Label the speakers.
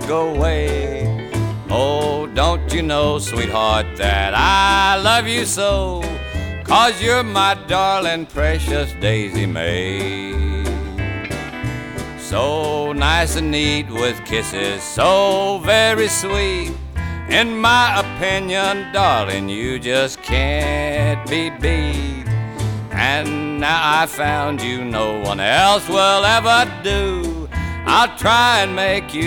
Speaker 1: go away. Oh, don't you know, sweetheart, that I love you so, 'cause you're my darling, precious Daisy May. So nice and neat with kisses so very sweet. In my opinion, darling, you just can't be beat. And now I found you, no one else will ever do. I'll try and make you